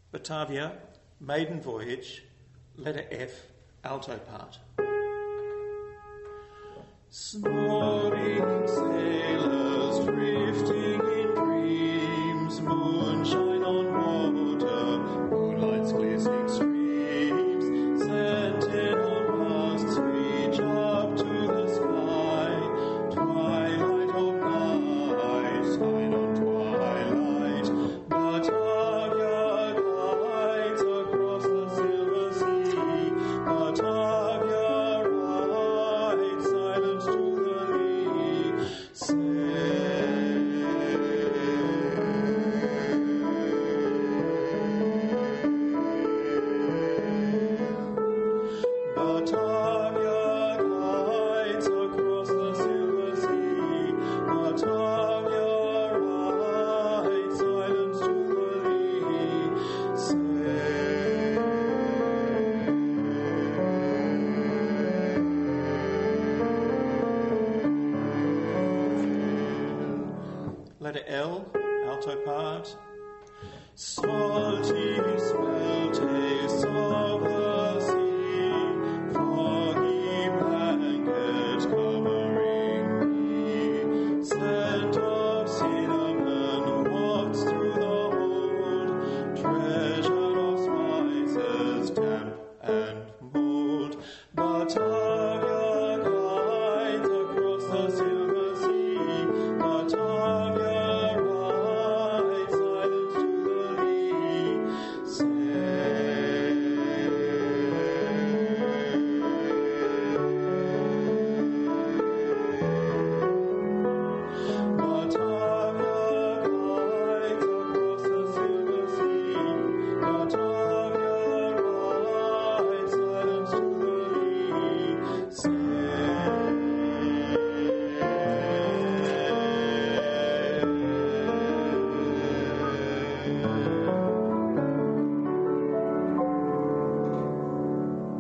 Batavia, maiden voyage, letter F, alto part. Snoring sailors drifting in dreams, moonshine on water, moonlight's glistening streams, sentinel masts reach up to the sky, twilight of night, shine on twilight, Batavia glides across the silver sea, Batavia rides silent to the lee, Batavia glides across the silver sea, Batavia rides silent to the lee. Letter L, alto part. Salty smell tastes of the